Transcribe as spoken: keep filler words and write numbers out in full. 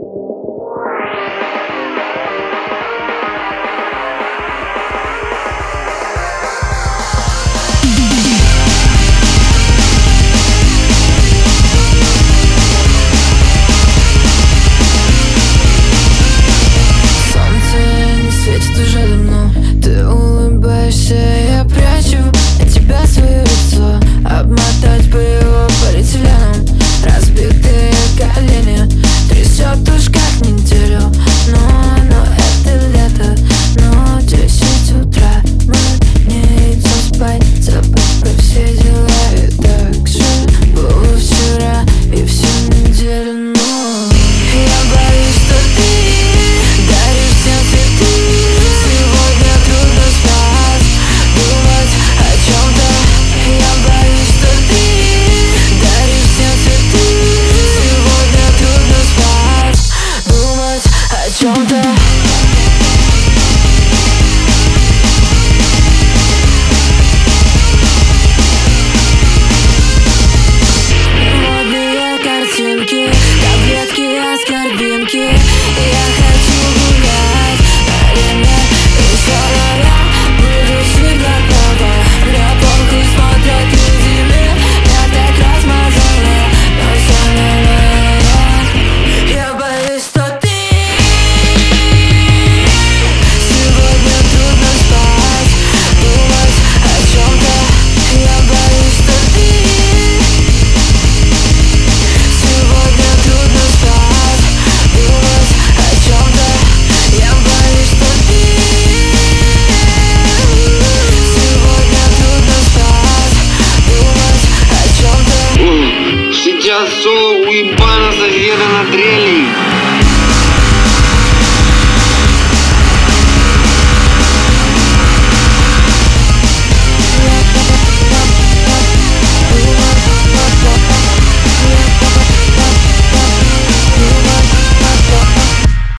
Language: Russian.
Я прячу от тебя свое лицо, обмотать бы его полиэтиленом. Разбитые колени трясет уж как неделю. Но, но это лето, но десять утра. Мы не идем спать, забыть про все дела. И так же было вчера и всю неделю. Но я боюсь, что ты даришь всем цветы. Сегодня трудно спать, думать о чем-то. Я боюсь, что ты даришь всем цветы. Сегодня трудно спать, думать о чем-то. Модные картинки, таблетки, аскорбинки. Я хочу гулять, время веселое. Буду всегда права. Мне похуй, смотрят люди, меня так размазало, но все нормально. Я боюсь, что ты сегодня трудно спать, думать о чем-то. Я боюсь, что ты сегодня трудно спать, думать о чем-то. Я боюсь, что ты сегодня трудно спать, думать о чем-то. Сейчас соло уебана соседа на дрели.